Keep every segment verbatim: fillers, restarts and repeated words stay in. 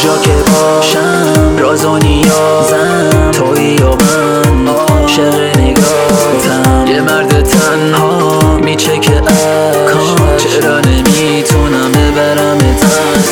جا که باشم راز و نیازم تویی و من عاشق نگاهتم. یه مرد تنها میچکه کاش چرا نمیتونم ببرمت از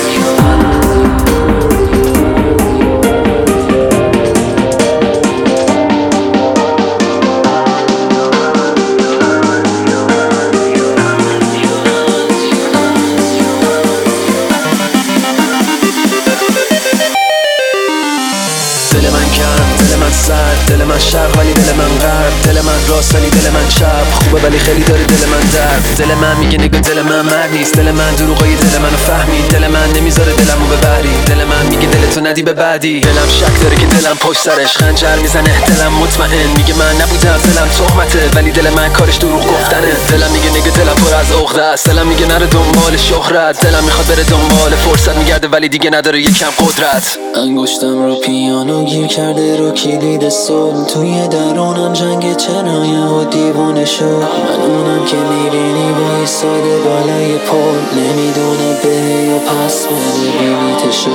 دل من کم، دل من سرد، دل من شرق ولی دل من غرب، دل من راست ولی دل من چپ، خوبه ولی خیلی داره دل من درد. دل من میگه نگاه دل من مرد نیست، دل من دروغای دل منو فهمید، دل من نمیذاره دلمو ببری، دل من میگه دلتو ندی به بعدی. دلم شک داره که دلم پشت سرش خنجر میزنه، دلم مطمئن میگه من نبودم، دلم تهمته ولی دل من کارش دروغ گفتنه. دلم میگه نگاه دلم پر از عقده است، دلم میگه نره دنبال شهرت، دلم میخواد بره دنبال فرصت میگرده ولی دیگه نداره یکم قدرت. انگشتم رو پیانو گیر کرده رو کلید صلح، توی درونم جنگ چنایه و دیوانه شد. من اونم که میبینی وایساده بالای پل، نمیدونه به یا پس بده بلیتشو.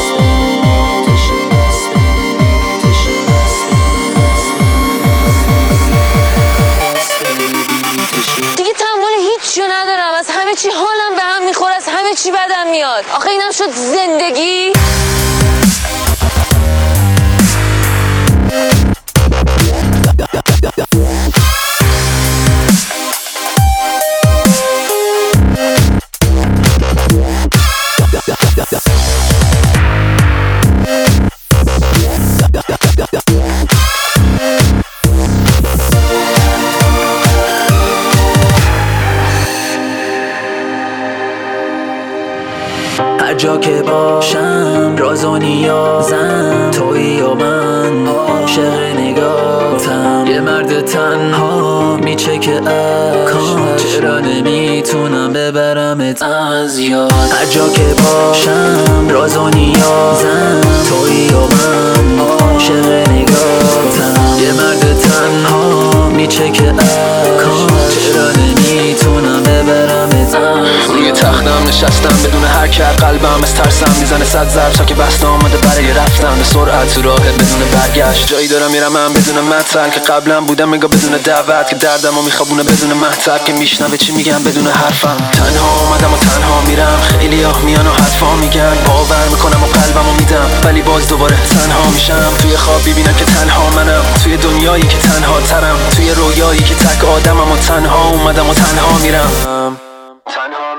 دیگه تحمل هیچ جا ندارم، از همه چی حالم به هم میخوره، از همه چی بدم میاد. آخه اینم شد زندگی. هر جا که باشم راز و نیازم تویی و من عاشق نگاهتم. یه مرد تنها میچکه کاش چرا نمیتونم ببرمت از یاد. هر جا که باشم راز و نیازم تویی و من عاشق نگاهتم. یه مرد تنها میچکه کاش چرا نمیتونم ببرمت از روی تختم نشستم بدون حرکت، قلبم از ترسم میزنه صد ضرب، تا که بسته آمده برای رفتن به سرعت تو راه بدون برگشت. جایی دارم میرم من بدون مطلب که قبلا بودم نگاه بدون دعوت، که دردمو میخوابونه بدون مطلب که میشنوه چی میگم بدون حرفم. تنها اومدم و تنها میرم، خیلی آه میان و حرفا میگن، باور میکنم و قلبمو میدم ولی باز دوباره تنها میشم. توی خواب ببینم که تنها منم، توی دنیایی که تنها ترم، توی رویایی که تک آدمم و تنها اومدم و تنها میرم. تنها